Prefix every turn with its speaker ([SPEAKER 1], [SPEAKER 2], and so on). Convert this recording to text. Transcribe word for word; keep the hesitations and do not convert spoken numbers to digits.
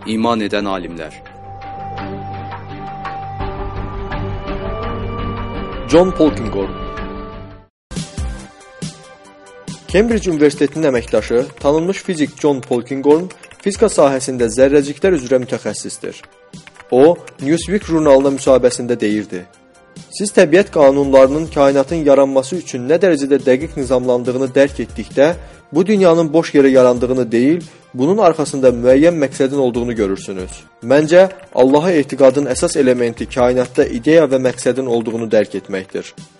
[SPEAKER 1] iman edən alimlər.
[SPEAKER 2] John Polkinghorne. Cambridge Universitetinin əməkdaşı, tanınmış fizik John Polkinghorne fizika sahəsində zərrəciklər üzrə mütəxəssisdir. O, Newsweek jurnalına müsahibəsində deyirdi: "Siz təbiət qanunlarının kainatın yaranması üçün nə dərəcədə dəqiq nizamlandığını dərk etdikdə, bu dünyanın boş yerə yarandığını deyil, bunun arxasında müəyyən məqsədin olduğunu görürsünüz. Məncə, Allaha etiqadın əsas elementi kainatda ideya və məqsədin olduğunu dərk etməkdir."